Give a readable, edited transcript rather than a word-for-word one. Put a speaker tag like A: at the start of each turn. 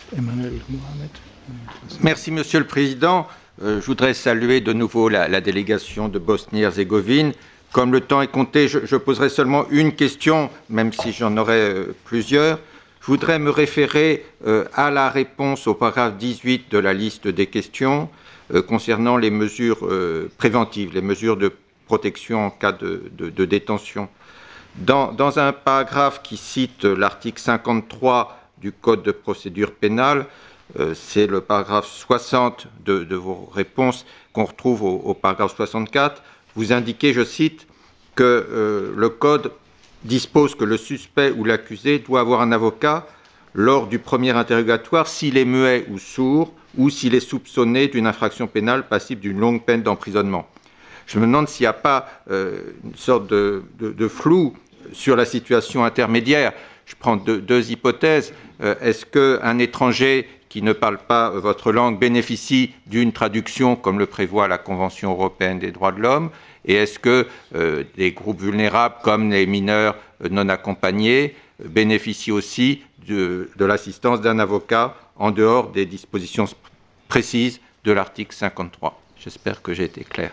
A: Emmanuel Mohamed.
B: Merci, Monsieur le Président. Je voudrais saluer de nouveau la délégation de Bosnie-Herzégovine. Comme le temps est compté, je poserai seulement une question, même si j'en aurai plusieurs. Je voudrais me référer à la réponse au paragraphe 18 de la liste des questions concernant les mesures préventives, les mesures de protection en cas de détention. Dans un paragraphe qui cite l'article 53 du Code de procédure pénale, c'est le paragraphe 60 de vos réponses qu'on retrouve au paragraphe 64. Vous indiquez, je cite, que le Code dispose que le suspect ou l'accusé doit avoir un avocat lors du premier interrogatoire s'il est muet ou sourd ou s'il est soupçonné d'une infraction pénale passible d'une longue peine d'emprisonnement. Je me demande s'il n'y a pas une sorte de flou sur la situation intermédiaire. Je prends deux hypothèses. Est-ce qu'un étranger qui ne parle pas votre langue bénéficie d'une traduction comme le prévoit la Convention européenne des droits de l'homme? Et est-ce que des groupes vulnérables comme les mineurs non accompagnés bénéficient aussi de l'assistance d'un avocat en dehors des dispositions précises de l'article 53? J'espère que j'ai été clair.